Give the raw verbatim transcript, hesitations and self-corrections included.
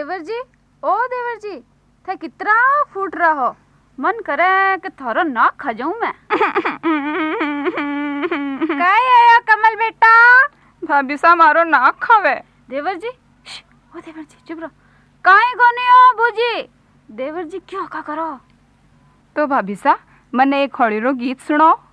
देवर जी, ओ देवर जी, थे कितना फूट रहा हो, मन करे कि थारो नाक खा जाऊं मैं। काय आया कमल बेटा? भाभी सा मारो नाक खावे। देवर जी, ओ देवर जी चुप रहो। काई कोनी हो बूजी? देवर जी क्यों का करो? तो भाभी सा मने एक होली रो गीत सुनो।